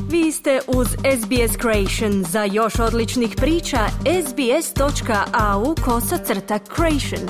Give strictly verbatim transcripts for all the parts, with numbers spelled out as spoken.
Vi ste uz S B S Creation. Za još odličnih priča, sbs.au kosacrta creation.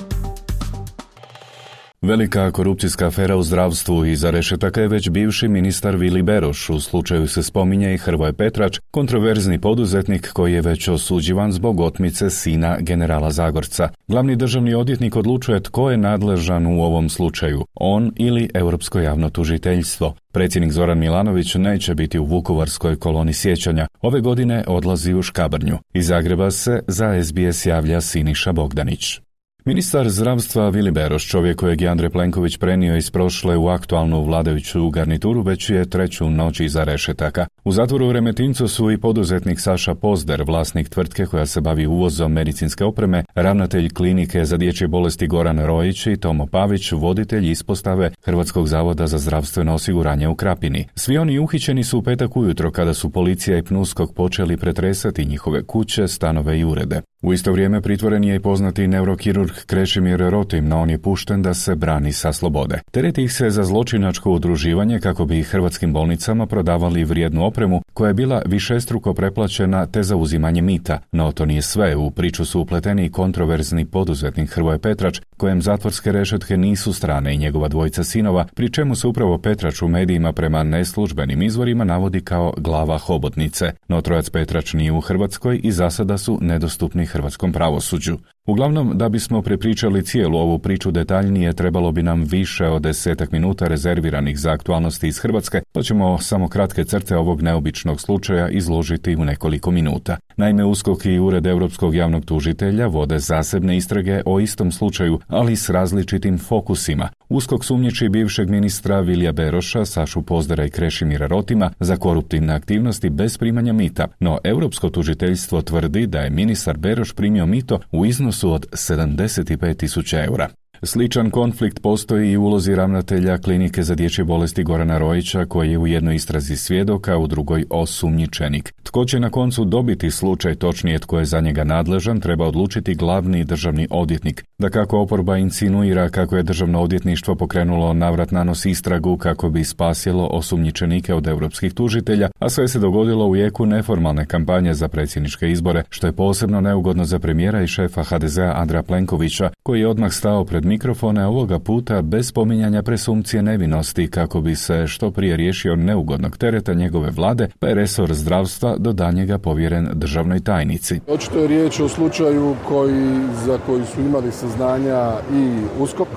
Velika korupcijska afera u zdravstvu iza rešetaka je već bivši ministar Vili Beroš. U slučaju se spominje i Hrvoje Petrač, kontroverzni poduzetnik koji je već osuđivan zbog otmice sina generala Zagorca. Glavni državni odvjetnik odlučuje tko je nadležan u ovom slučaju, on ili Europsko javno tužiteljstvo. Predsjednik Zoran Milanović neće biti u Vukovarskoj koloni sjećanja. Ove godine odlazi u Škabrnju. Iz Zagreba se za S B S javlja Siniša Bogdanić. Ministar zdravstva Vili Beroš, čovjek kojeg je Andrej Plenković prenio iz prošle u aktualnu vladajuću garnituru, već je treću noć iza rešetaka. U zatvoru u Remetincu su i poduzetnik Saša Pozder, vlasnik tvrtke koja se bavi uvozom medicinske opreme, ravnatelj klinike za dječje bolesti Goran Rojić i Tomo Pavić, voditelj ispostave Hrvatskog zavoda za zdravstveno osiguranje u Krapini. Svi oni uhićeni su u petak ujutro kada su policija i PNUSKOK počeli pretresati njihove kuće, stanove i urede. U isto vrijeme pritvoren je i poznati neurokirurg Krešimir Rotim, no on je pušten da se brani sa slobode. Tereti ih se za zločinačko udruživanje kako bi hrvatskim bolnicama prodavali vrijednu opremu koja je bila višestruko preplaćena te za uzimanje mita. No to nije sve, u priču su upleteni i kontroverzni poduzetnik Hrvoje Petrač, kojem zatvorske rešetke nisu strane, i njegova dvojica sinova, pri čemu se upravo Petrač u medijima prema neslužbenim izvorima navodi kao glava hobotnice. No trojac Petrač nije u Hrvatskoj i za sada su nedostupni hrvatskom pravosuđu. Uglavnom, da bismo prepričali cijelu ovu priču detaljnije, trebalo bi nam više od desetak minuta rezerviranih za aktualnosti iz Hrvatske, pa ćemo samo kratke crte ovog neobičnog slučaja izložiti u nekoliko minuta. Naime, USKOK i Ured Europskog javnog tužitelja vode zasebne istrage o istom slučaju, ali s različitim fokusima. USKOK sumnjiči bivšeg ministra Vilija Beroša, Sašu Pozdera i Krešimira Rotima za koruptivne aktivnosti bez primanja mita, no Europsko tužiteljstvo tvrdi da je ministar Beroš primio mito u iznosu od sedamdeset pet tisuća eura. Sličan konflikt postoji i u ulozi ravnatelja klinike za dječje bolesti Gorana Rojića, koji je u jednoj istrazi svjedoka, a u drugoj osumnjičenik. Tko će na koncu dobiti slučaj, točnije tko je za njega nadležan, treba odlučiti glavni državni odvjetnik. Dakako, oporba insinuira kako je državno odvjetništvo pokrenulo navrat nanos istragu kako bi spasilo osumnjičenike od europskih tužitelja, a sve se dogodilo u jeku neformalne kampanje za predsjedničke izbore, što je posebno neugodno za premijera i šefa H D Z-a Andreja Plenkovića, koji je odmah stao pred mikrofone, ovoga puta bez spominjanja presumpcije nevinosti, kako bi se što prije riješio neugodnog tereta njegove vlade, pa je resor zdravstva do daljnjega povjeren državnoj tajnici. Očito je riječ o slučaju koji, za koji su imali saznanja i USKOK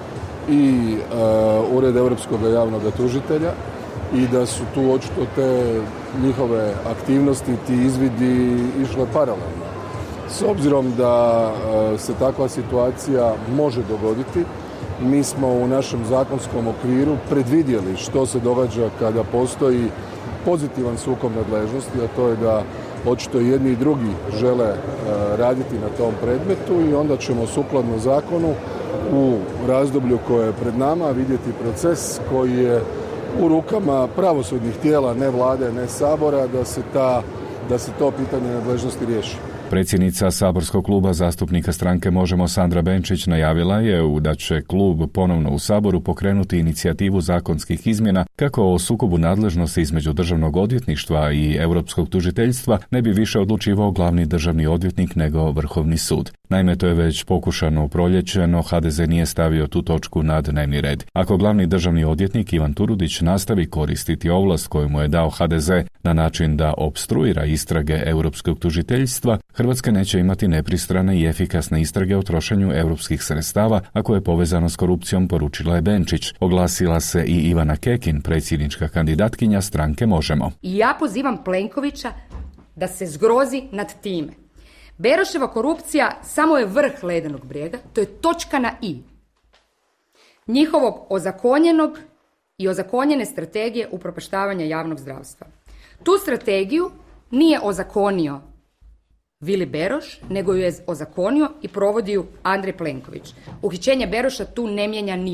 i uh, Ured Europskog javnog tužitelja i da su tu očito te njihove aktivnosti, ti izvidi išle paralelno. S obzirom da se takva situacija može dogoditi, mi smo u našem zakonskom okviru predvidjeli što se događa kada postoji pozitivan sukob nadležnosti, a to je da očito jedni i drugi žele raditi na tom predmetu i onda ćemo sukladno zakonu u razdoblju koje je pred nama vidjeti proces koji je u rukama pravosudnih tijela, ne vlade, ne sabora, da se, ta, da se to pitanje nadležnosti riješi. Predsjednica saborskog kluba zastupnika stranke Možemo Sandra Benčić najavila je da će klub ponovno u Saboru pokrenuti inicijativu zakonskih izmjena kako o sukobu nadležnosti između državnog odvjetništva i europskog tužiteljstva ne bi više odlučivao glavni državni odvjetnik nego Vrhovni sud. Naime, to je već pokušano u proljeće, no H D Z nije stavio tu točku na dnevni red. Ako glavni državni odvjetnik Ivan Turudić nastavi koristiti ovlast koju mu je dao H D Z na način da opstruira istrage europskog tužiteljstva, Hrvatska neće imati nepristrane i efikasne istrage o trošenju europskih sredstava, ako je povezano s korupcijom, poručila je Benčić. Oglasila se i Ivana Kekin, predsjednička kandidatkinja stranke Možemo. I ja pozivam Plenkovića da se zgrozi nad time. Beroševa korupcija samo je vrh ledenog brijega, to je točka na i njihovog ozakonjenog i ozakonjene strategije upropaštavanja javnog zdravstva. Tu strategiju nije ozakonio Vili Beroš, nego ju je ozakonio i provodi ju Andrej Plenković. Uhićenje Beroša tu ne mijenja ništa.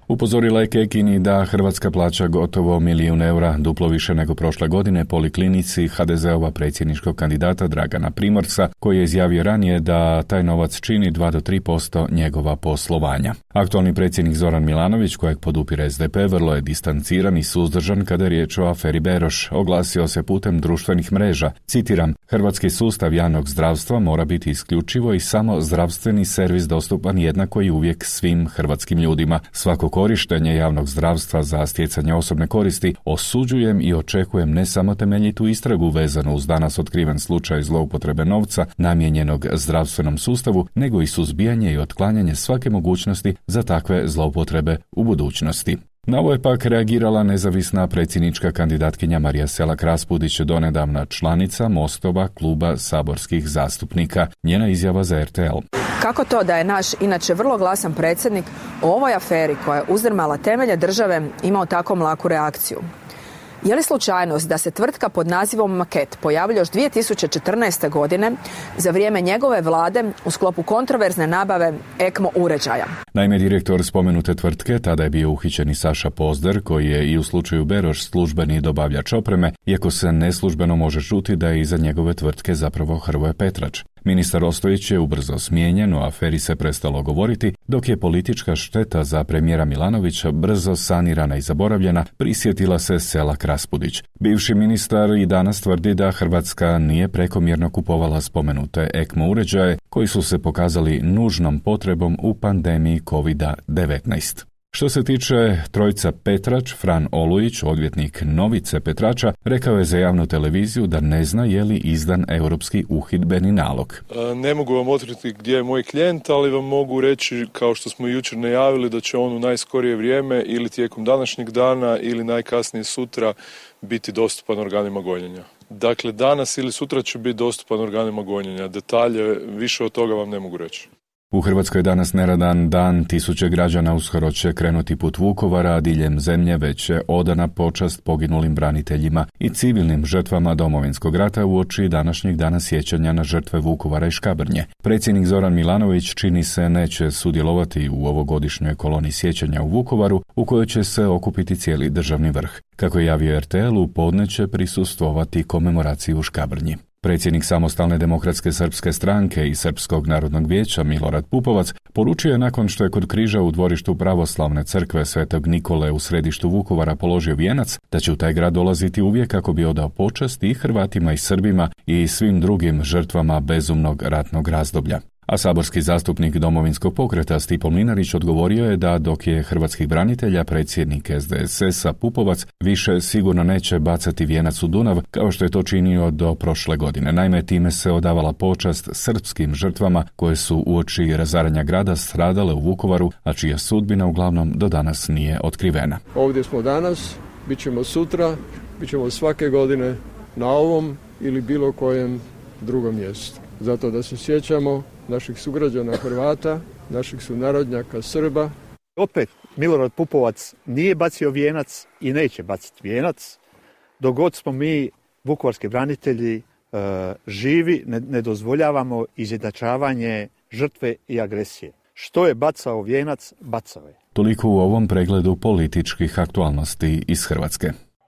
Upozorila je Kekini da Hrvatska plaća gotovo milijun eura, duplo više nego prošle godine, poliklinici ha de ze-ova predsjedničkog kandidata Dragana Primorca, koji je izjavio ranije da taj novac čini dva do tri posto njegova poslovanja. Aktualni predsjednik Zoran Milanović, kojeg podupire es de pe, vrlo je distanciran i suzdržan kada je riječ o aferi Beroš. Oglasio se putem društvenih mreža. Citiram, hrvatski sustav javnog zdravstva mora biti isključivo i samo zdravstveni servis dostupan jednako i uvijek svim hrvatskim ljudima. Svako korištenje javnog zdravstva za stjecanje osobne koristi osuđujem i očekujem ne samo temeljitu istragu vezanu uz danas otkriven slučaj zloupotrebe novca namijenjenog zdravstvenom sustavu, nego i suzbijanje i otklanjanje svake mogućnosti za takve zloupotrebe u budućnosti. Na ovo je pak reagirala nezavisna predsjednička kandidatkinja Marija Selak-Raspudić, donedavna članica Mostova kluba saborskih zastupnika. Njena izjava za er te el. Kako to da je naš, inače vrlo glasan predsjednik, o ovoj aferi koja je uzdrmala temelje države imao tako mlaku reakciju? Je li slučajnost da se tvrtka pod nazivom Maket pojavila još dvije tisuće četrnaeste. godine za vrijeme njegove vlade u sklopu kontroverzne nabave ekmo uređaja? Naime, direktor spomenute tvrtke tada je bio uhićen i Saša Pozder, koji je i u slučaju Beroš službeni dobavljač opreme, iako se neslužbeno može čuti da je iza njegove tvrtke zapravo Hrvoje Petrač. Ministar Ostojić je ubrzo smijenjen, o aferi se prestalo govoriti, dok je politička šteta za premijera Milanovića brzo sanirana i zaboravljena, prisjetila se Selak-Raspudić. Bivši ministar i danas tvrdi da Hrvatska nije prekomjerno kupovala spomenute ekmo uređaje, koji su se pokazali nužnom potrebom u pandemiji kovid devetnaest. Što se tiče trojca Petrač, Fran Olujić, odvjetnik Novice Petrača, rekao je za javnu televiziju da ne zna je li izdan europski uhidbeni nalog. Ne mogu vam otkriti gdje je moj klijent, ali vam mogu reći, kao što smo jučer najavili, da će on u najskorije vrijeme ili tijekom današnjeg dana ili najkasnije sutra biti dostupan organima gonjenja. Dakle, danas ili sutra će biti dostupan organima gonjenja. Detalje, više od toga vam ne mogu reći. U Hrvatskoj je danas neradan dan, tisuće građana uskoro će krenuti put Vukovara, a diljem zemlje već je odana počast poginulim braniteljima i civilnim žrtvama Domovinskog rata uoči današnjeg dana sjećanja na žrtve Vukovara i Škabrnje. Predsjednik Zoran Milanović čini se neće sudjelovati u ovogodišnjoj koloni sjećanja u Vukovaru, u kojoj će se okupiti cijeli državni vrh. Kako je javio er te el, u podne će prisustvovati komemoraciji u Škabrnji. Predsjednik Samostalne demokratske srpske stranke i Srpskog narodnog vijeća Milorad Pupovac poručio je nakon što je kod križa u dvorištu pravoslavne crkve Svetog Nikole u središtu Vukovara položio vijenac, da će u taj grad dolaziti uvijek kako bi odao počast i Hrvatima i Srbima i svim drugim žrtvama bezumnog ratnog razdoblja. A saborski zastupnik Domovinskog pokreta Stipo Mlinarić odgovorio je da dok je hrvatskih branitelja predsjednik es de es es-a Pupovac više sigurno neće bacati vijenac u Dunav kao što je to činio do prošle godine. Naime, time se odavala počast srpskim žrtvama koje su uoči razaranja grada stradale u Vukovaru, a čija sudbina uglavnom do danas nije otkrivena. Ovdje smo danas, bit ćemo sutra, bit ćemo svake godine na ovom ili bilo kojem drugom mjestu. Zato da se sjećamo naših sugrađana Hrvata, naših sunarodnjaka Srba. Opet, Milorad Pupovac nije bacio vijenac i neće baciti vijenac. Dok god smo mi, vukovarski branitelji, e, živi, ne, ne dozvoljavamo izjednačavanje žrtve i agresije. Što je bacao vijenac, bacao je. Toliko u ovom pregledu političkih aktualnosti iz Hrvatske.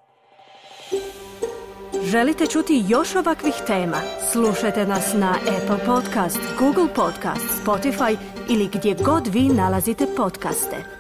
Želite čuti još ovakvih tema? Slušajte nas na Apple Podcast, Google Podcast, Spotify ili gdje god vi nalazite podcaste.